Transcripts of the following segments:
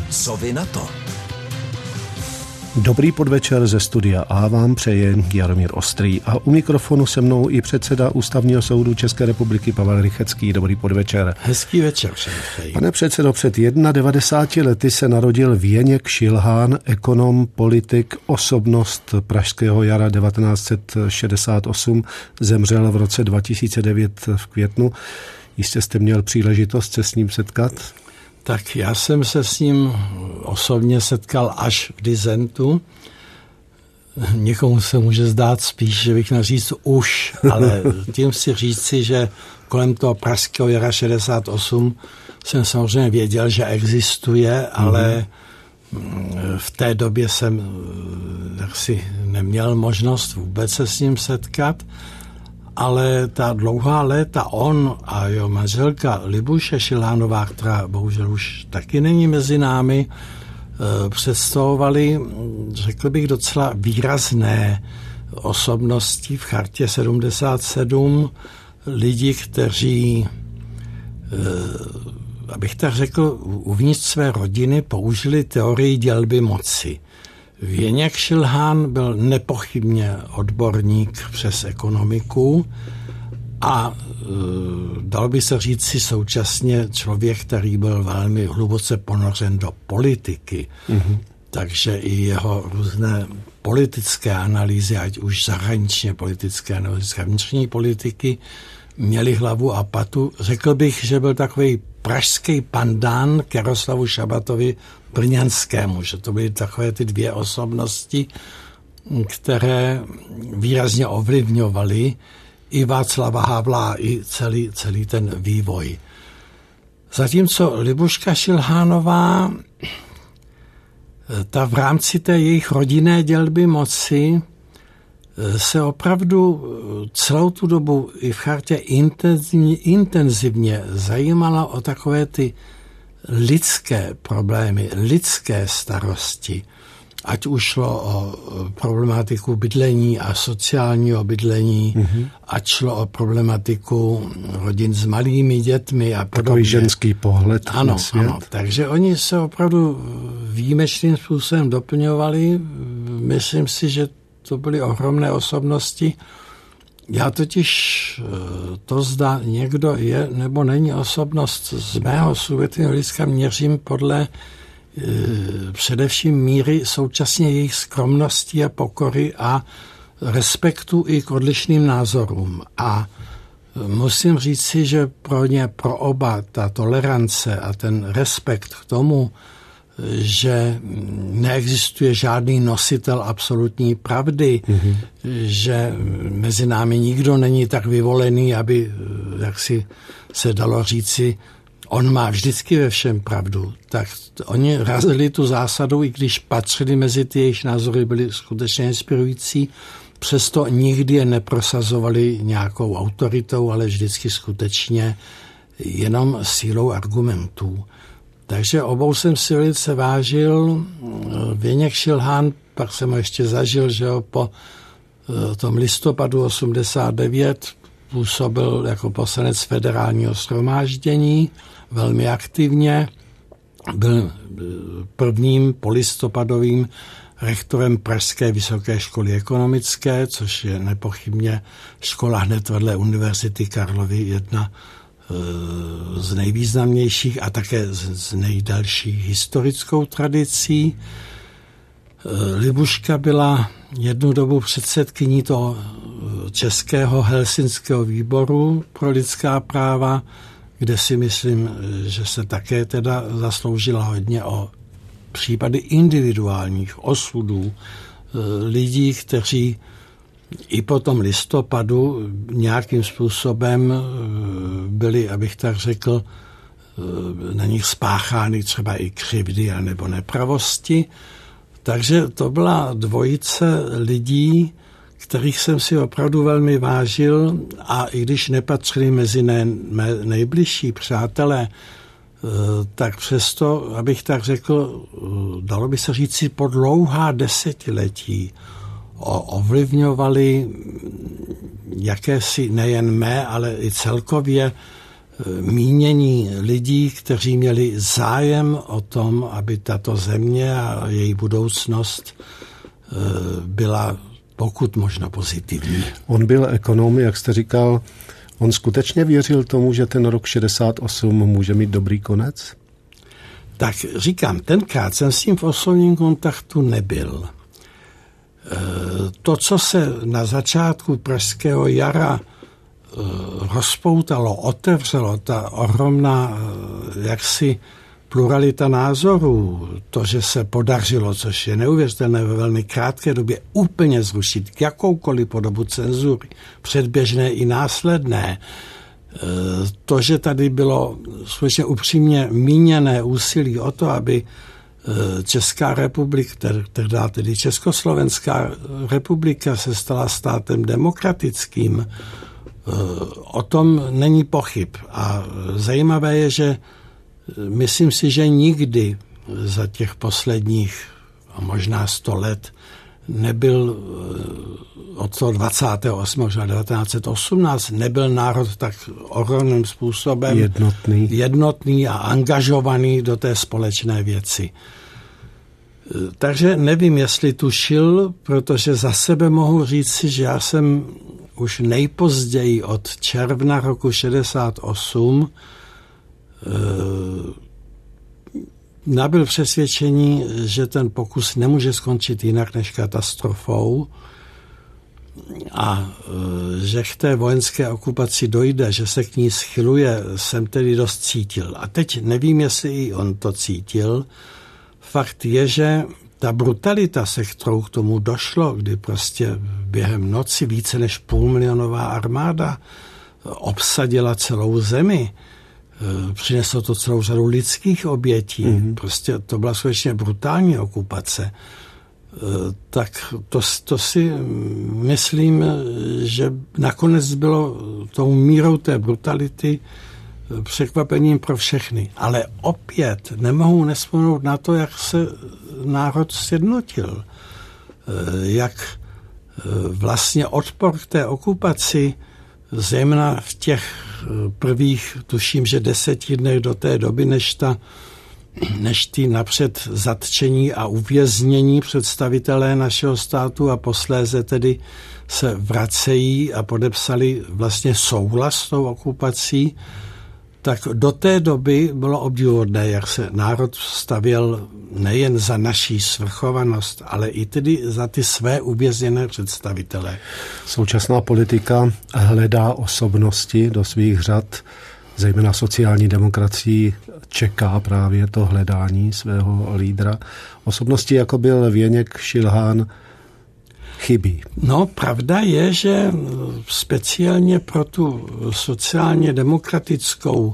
Co vy na to? Dobrý podvečer ze studia A vám přeje Jaromír Ostrý a u mikrofonu se mnou i předseda Ústavního soudu České republiky Pavel Rychecký. Dobrý podvečer. Hezký večer. Pane předsedo, před 91 lety se narodil Věněk Šilhán, ekonom, politik, osobnost pražského jara 1968, zemřel v roce 2009 v květnu. Jistě jste měl příležitost se s ním setkat? Tak já jsem se s ním osobně setkal až v disentu. Někomu se může zdát spíš, že bych měl říct už, ale tím si říci, že kolem toho pražského jara 68 jsem samozřejmě věděl, že existuje, ale v té době jsem si neměl možnost vůbec se s ním setkat. Ale ta dlouhá léta on a jeho manželka Libuše Šilhánová, která bohužel už taky není mezi námi, představovali, řekl bych, docela výrazné osobnosti v Chartě 77, lidi, kteří, abych tak řekl, uvnitř své rodiny použili teorii dělby moci. Věněk Šilhán byl nepochybně odborník přes ekonomiku a dal by se říct si současně člověk, který byl velmi hluboce ponořen do politiky. Takže i jeho různé politické analýzy, ať už zahraničně politické nebo vnitřní politiky, měli hlavu a patu. Řekl bych, že byl takový pražský pandán k Jaroslavu Šabatovi Brňanskému, že to byly takové ty dvě osobnosti, které výrazně ovlivňovaly i Václava Havla, i celý ten vývoj. Zatímco Libuška Šilhánová, ta v rámci té jejich rodinné dělby moci se opravdu celou tu dobu i v chartě intenzivně zajímala o takové ty lidské problémy, lidské starosti. Ať už šlo o problematiku bydlení a sociálního bydlení, ať šlo o problematiku rodin s malými dětmi a podobně. Takový ženský pohled na svět. Ano, takže oni se opravdu výjimečným způsobem doplňovali. Myslím si, že to byly ohromné osobnosti. Já totiž to, zda někdo je nebo není osobnost, z mého subjektivního hlediska měřím podle především míry současně jejich skromnosti a pokory a respektu i k odlišným názorům. A musím říct si, že pro oba ta tolerance a ten respekt k tomu, že neexistuje žádný nositel absolutní pravdy, že mezi námi nikdo není tak vyvolený, aby, jak si se dalo říci, on má vždycky ve všem pravdu. Tak oni razili tu zásadu, i když patřili mezi ty, jejich názory byly skutečně inspirující, přesto nikdy je neprosazovali nějakou autoritou, ale vždycky skutečně jenom sílou argumentů. Takže obou jsem si velice vážil. Věněk Šilhán, pak jsem ho ještě zažil, že ho po tom listopadu 89 působil jako poslanec Federálního shromáždění velmi aktivně. Byl prvním polistopadovým rektorem Pražské vysoké školy ekonomické, což je nepochybně škola hned vedle Univerzity Karlovy, jedna z nejvýznamnějších a také z nejdelších historickou tradicí. Libuška byla jednu dobu předsedkyní toho českého helsinského výboru pro lidská práva, kde si myslím, že se také teda zasloužila hodně o případy individuálních osudů lidí, kteří i po tom listopadu nějakým způsobem byly, abych tak řekl, na nich spáchány třeba i křivdy nebo nepravosti. Takže to byla dvojice lidí, kterých jsem si opravdu velmi vážil a i když nepatřili mezi mé nejbližší přátelé, tak přesto, abych tak řekl, dalo by se říci po dlouhá desetiletí ovlivňovali jakési nejen mé, ale i celkově mínění lidí, kteří měli zájem o tom, aby tato země a její budoucnost byla pokud možno pozitivní. On byl ekonom, jak jste říkal, on skutečně věřil tomu, že ten rok 68 může mít dobrý konec? Tak říkám, tenkrát jsem s tím v osobním kontaktu nebyl. To, co se na začátku pražského jara rozpoutalo, otevřelo, ta ohromná jaksi pluralita názorů, to, že se podařilo, což je neuvěřitelné ve velmi krátké době, úplně zrušit jakoukoliv podobu cenzury, předběžné i následné, to, že tady bylo skutečně upřímně míněné úsilí o to, aby Česká republika, tedy Československá republika se stala státem demokratickým, o tom není pochyb. A zajímavé je, že myslím si, že nikdy za těch posledních a možná 100 let nebyl od toho 28. až 1918 nebyl národ tak ohromným způsobem jednotný a angažovaný do té společné věci. Takže nevím, jestli tušil, protože za sebe mohu říct si, že já jsem už nejpozději od června roku 68 nabyl přesvědčení, že ten pokus nemůže skončit jinak než katastrofou a že k té vojenské okupaci dojde, že se k ní schyluje, jsem tedy dost cítil. A teď nevím, jestli i on to cítil. Fakt je, že ta brutalita, se kterou k tomu došlo, kdy prostě během noci více než 500 000 armáda obsadila celou zemi, přineslo to celou řadu lidských obětí. Prostě to byla skutečně brutální okupace. Tak to si myslím, že nakonec bylo tou mírou té brutality překvapením pro všechny. Ale opět nemohu nevzpomenout na to, jak se národ sjednotil. Jak vlastně odpor k té okupaci, zejména v těch prvých, tuším, že 10 dnech do té doby, než ty napřed zatčení a uvěznění představitelé našeho státu a posléze tedy se vracejí a podepsali vlastně souhlas s tou okupací, tak do té doby bylo obdivuhodné, jak se národ stavěl nejen za naší svrchovanost, ale i tedy za ty své uvězněné představitele. Současná politika hledá osobnosti do svých řad, zejména sociální demokracii čeká právě to hledání svého lídra. Osobnosti, jako byl Věněk, Šilhán, chybí. No, pravda je, že speciálně pro tu sociálně demokratickou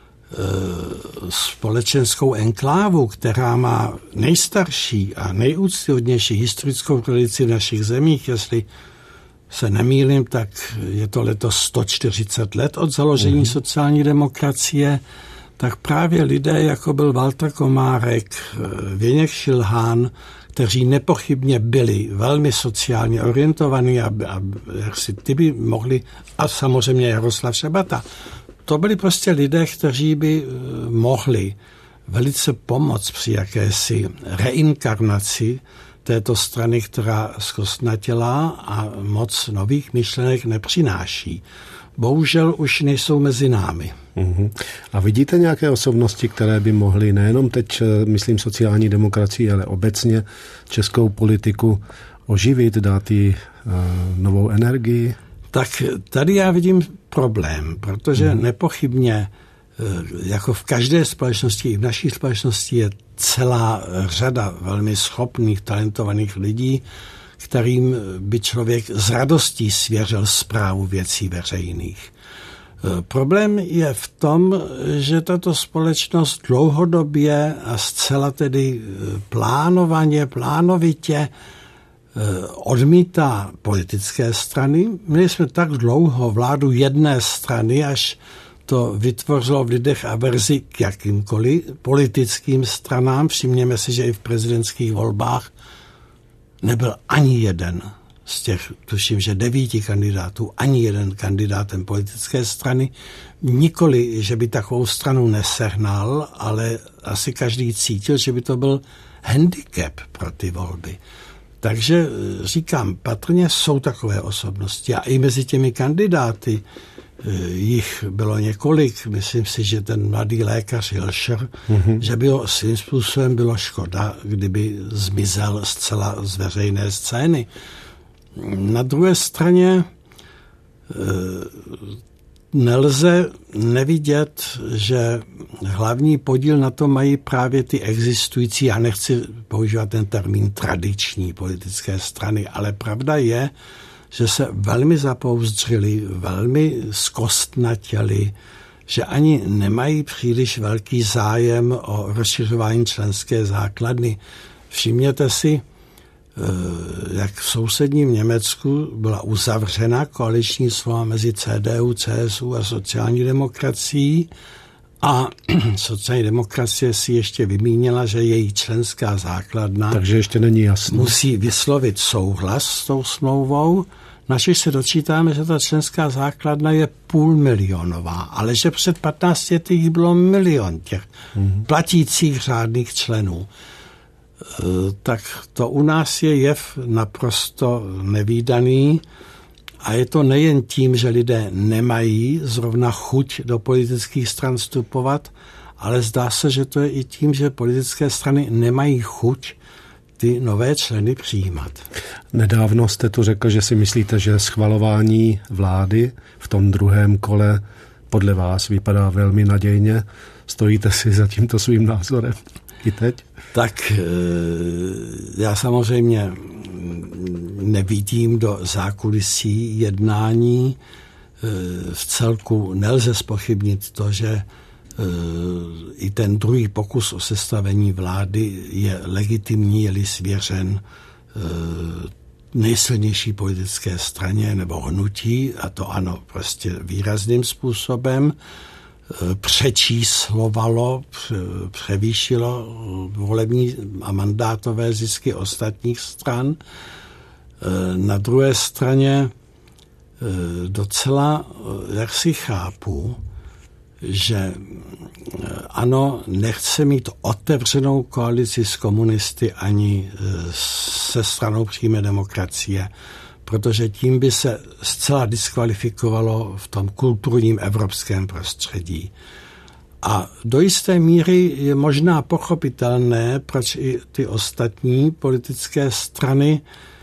společenskou enklávu, která má nejstarší a nejúctyhodnější historickou tradici v našich zemích, jestli se nemýlím, tak je to letos 140 let od založení sociální demokracie, tak právě lidé, jako byl Walter Komárek, Věněk Šilhán, kteří nepochybně byli velmi sociálně orientovaní a jak si ty by mohli, a samozřejmě Jaroslav Šebata. To byli prostě lidé, kteří by mohli velice pomoct při jakési reinkarnaci této strany, která zkostnatěla a moc nových myšlenek nepřináší. Bohužel už nejsou mezi námi. A vidíte nějaké osobnosti, které by mohly nejenom teď, myslím, sociální demokracii, ale obecně českou politiku oživit, dát jí novou energii? Tak tady já vidím problém, protože nepochybně, jako v každé společnosti, i v naší společnosti je celá řada velmi schopných, talentovaných lidí, kterým by člověk s radostí svěřil správu věcí veřejných. Problém je v tom, že tato společnost dlouhodobě a zcela tedy plánovitě odmítá politické strany. Měli jsme tak dlouho vládu jedné strany, až to vytvořilo v lidech averzi k jakýmkoliv politickým stranám. Všimněme si, že i v prezidentských volbách nebyl ani jeden z těch, tuším, že 9 kandidátů, ani jeden kandidátem politické strany. Nikoli, že by takovou stranu nesehnal, ale asi každý cítil, že by to byl handicap pro ty volby. Takže říkám, patrně jsou takové osobnosti a i mezi těmi kandidáty jich bylo několik. Myslím si, že ten mladý lékař Hilšer, že by ho svým způsobem bylo škoda, kdyby zmizel zcela z veřejné scény. Na druhé straně nelze nevidět, že hlavní podíl na to mají právě ty existující, já nechci používat ten termín tradiční politické strany, ale pravda je, že se velmi zapouzdřili, velmi zkostnatěli, že ani nemají příliš velký zájem o rozšiřování členské základny. Všimněte si, jak v sousedním Německu byla uzavřena koaliční smlouva mezi CDU, CSU a sociální demokracií a sociální demokracie si ještě vymínila, že její členská základna takže ještě není jasný. Musí vyslovit souhlas s tou smlouvou. Naši se dočítáme, že ta členská základna je 500 000, ale že před 15 lety jich bylo 1 000 000 těch platících řádných členů. Tak to u nás je jev naprosto nevídaný a je to nejen tím, že lidé nemají zrovna chuť do politických stran vstupovat, ale zdá se, že to je i tím, že politické strany nemají chuť ty nové členy přijímat. Nedávno jste tu řekl, že si myslíte, že schvalování vlády v tom druhém kole podle vás vypadá velmi nadějně. Stojíte si za tímto svým názorem i teď? Tak já samozřejmě nevidím do zákulisí jednání. V celku nelze zpochybnit to, že i ten druhý pokus o sestavení vlády je legitimní, je-li svěřen nejsilnější politické straně nebo hnutí, a to ano, prostě výrazným způsobem, přečíslovalo, převýšilo volební a mandátové zisky ostatních stran. Na druhé straně docela, jak si chápu, že ANO nechce mít otevřenou koalici s komunisty ani se stranou přímé demokracie, protože tím by se zcela diskvalifikovalo v tom kulturním evropském prostředí. A do jisté míry je možná pochopitelné, proč i ty ostatní politické strany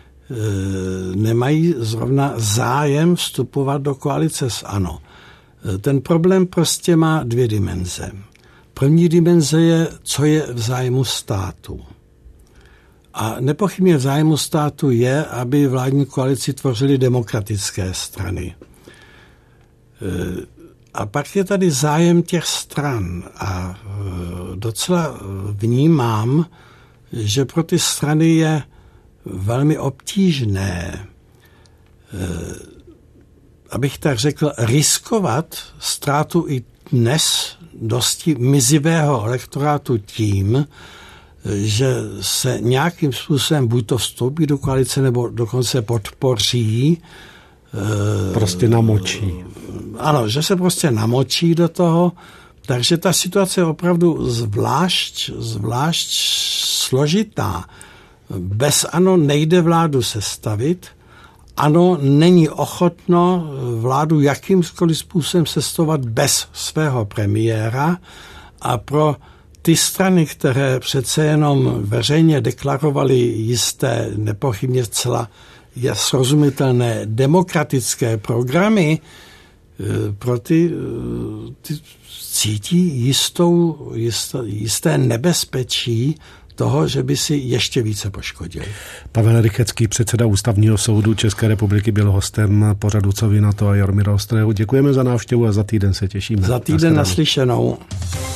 nemají zrovna zájem vstupovat do koalice s ANO. Ten problém prostě má 2 dimenze. První dimenze je, co je v zájmu státu. A nepochybně v zájmu státu je, aby vládní koalici tvořily demokratické strany. A pak je tady zájem těch stran. A docela vnímám, že pro ty strany je velmi obtížné, abych tak řekl, riskovat ztrátu i dnes dosti mizivého elektorátu tím, že se nějakým způsobem buď to vstoupí do koalice, nebo dokonce podpoří. Prostě namočí. Ano, že se prostě namočí do toho. Takže ta situace je opravdu zvlášť složitá. Bez ANO nejde vládu sestavit. ANO není ochotno vládu jakýmkoliv způsobem sestavovat bez svého premiéra a pro ty strany, které přece jenom veřejně deklarovaly jisté, nepochybně zcela srozumitelné demokratické programy, pro ty cítí jisté nebezpečí toho, že by si ještě více poškodili. Pavel Rychecký, předseda Ústavního soudu České republiky, byl hostem pořadu Co vy na to a Jaromíra Ostrého. Děkujeme za návštěvu a za týden se těšíme. Za týden naslyšenou.